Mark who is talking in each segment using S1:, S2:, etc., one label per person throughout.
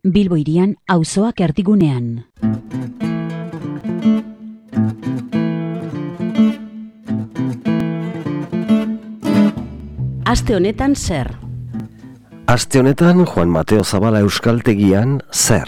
S1: Bilbo hirian, auzoak erdigunean. Aste honetan zer?
S2: Aste honetan Juan Mateo Zabala euskaltegian zer?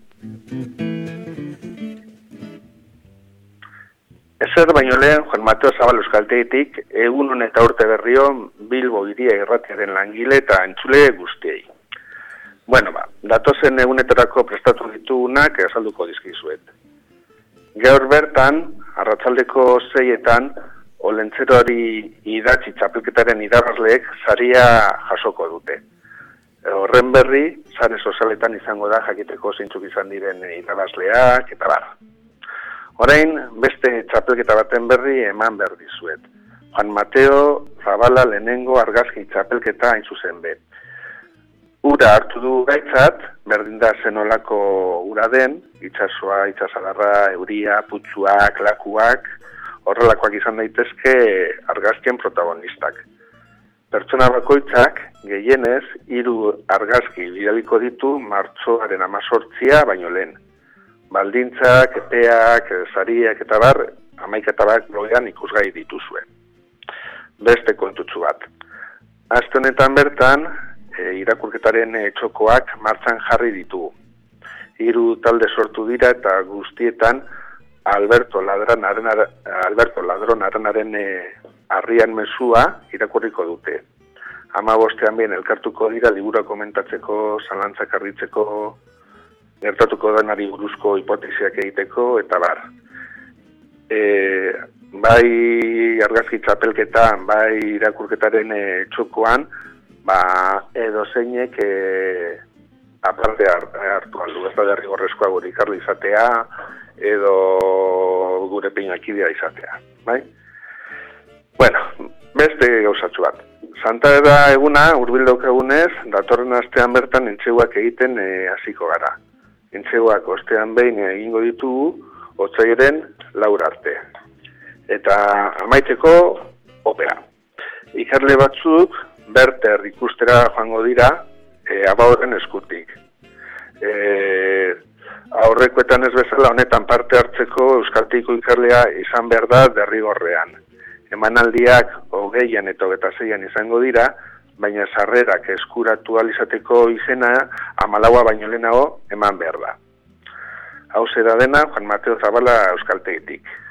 S3: Ezer baino lehen Juan Mateo Zabala euskaltegitik egun eta urte berrion Bilbo hiria irratiaren langile eta entzule guztiei. Bueno, datozen egunetarako prestatu ditugunak azalduko dizkizuet. Gaur bertan, arratsaldeko 6etan, Olentzeroari idatzi txapelketaren irabazleek saria jasoko dute. Horren berri, sare sozialetan izango da jakiteko zeintzuk izan diren irabazleak eta bar. Orain, beste txapelketa baten berri eman behar dizuet. Juan Mateo Zabala lehenengo argazki txapelketa hain zuzen be. Ura hartu du gaitzat, berdin da zenolako ura den, itsasoa, itsasadarra, euria, putzuak, lakuak, horrelakoak izan daitezke argazkien protagonistak. Pertsona bakoitzak, gehienez, 3 argazki bidaliko ditu martxoaren 18 baino lehen. Baldintzak, epeak, sariak eta bar, 11 blogean ikusgai dituzue. Beste kontutsu bat. Aste honetan bertan, irakurketaren txokoak martxan jarri ditugu. 3 talde sortu dira eta guztietan Alberto Ladron-Arenaren harrian mezua irakurriko dute. 15ean behin elkartuko dira libura komentatzeko, zalantzak argitzeko, gertatuko denari buruzko hipotesiak egiteko eta bar. Bai argazki txapelketan, bai irakurketaren txokoan, edo zeinek aparte hartu aldu, ez da derrigorrezkoa gure ikarri izatea, edo gure peinakidea izatea, bai? Bueno, beste gauzatxu bat. Santa Eda eguna, hurbil daukagunez, datorren astean bertan entseguak egiten hasiko gara. Entseguak ostean behin egingo ditugu, otsaiaren 4 arte. Eta amaitzeko opera. Ikarle batzuk, Berter ikustera joango dira, Abaoren eskutik. Aurrekoetan ez bezala honetan parte hartzeko euskaltegiko ikarlea izan behar da derrigorrean. Emanaldiak 20an eta 26an izango dira, baina sarrerak eskuratu ahal izateko izena 14 baino lehenago eman behar da. Hauze da dena Juan Mateo Zabala euskaltegitik.